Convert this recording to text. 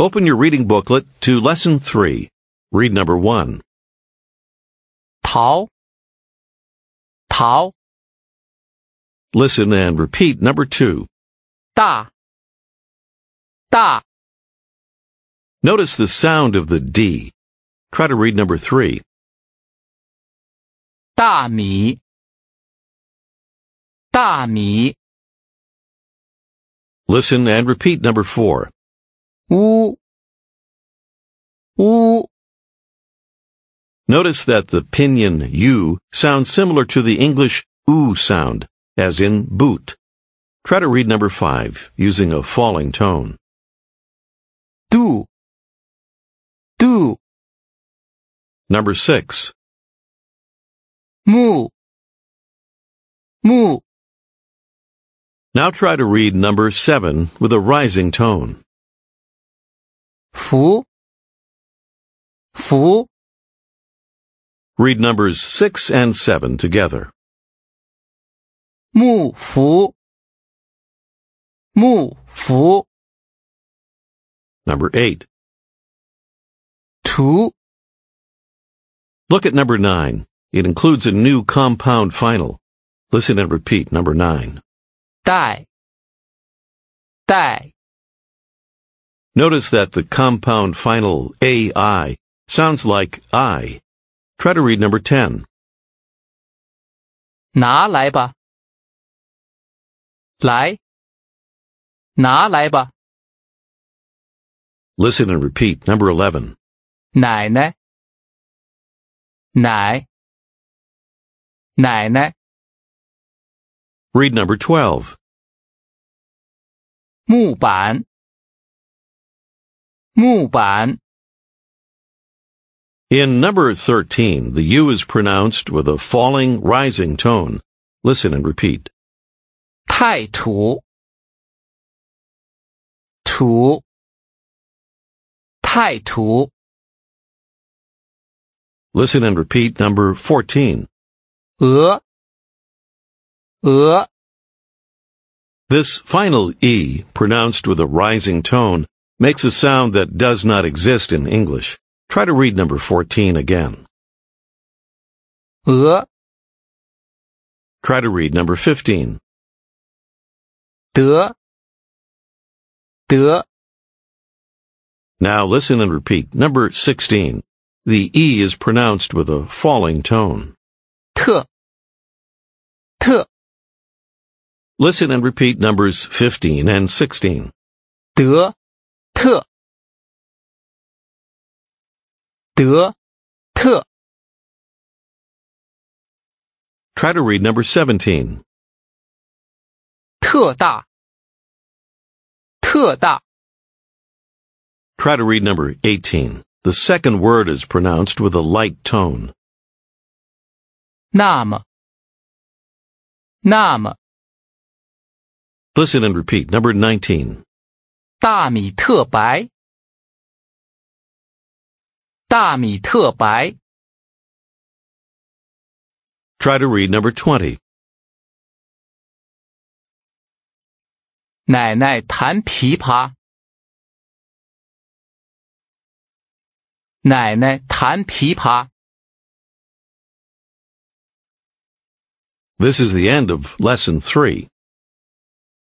Open your reading booklet to Lesson 3. Read number 1. 逃 逃 Listen and repeat number 2. 大 大 Notice the sound of the D. Try to read number 3. 大米 大米 Listen and repeat number 4. 乌 乌 Notice that the pinyin U sounds similar to the English oo sound, as in boot. Try to read number 5 using a falling tone. 度 度 Number 6. 木 木 Now try to read number 7 with a rising tone. 福 福 Read numbers 6 and 7 together. 木福 木福 Number 8. 图 Look at number 9. It includes a new compound final. Listen and repeat number 9. 带 带 Notice that the compound final AI sounds like I. Try to read number 10. 拿来吧来拿来吧 Listen and repeat number 11. 奶奶奶奶奶 Read number 12. 木板木板 In number 13, the U is pronounced with a falling, rising tone. Listen and repeat. 太土土太土 Listen and repeat number 14. 鹅鹅 This final E, pronounced with a rising tone, makes a sound that does not exist in English. Try to read number 14 again. 鹅 Try to read number 15. 得得 Now listen and repeat number 16. The E is pronounced with a falling tone. 特特 Listen and repeat numbers 15 and 16. 得特得特 Try to read number 17. 特大特大 Try to read number 18. The second word is pronounced with a light tone. 那么那么 Listen and repeat number 19. 大米特白大米特白 Try to read number 20. 奶奶弹琵琶奶奶弹琵琶 This is the end of lesson 3.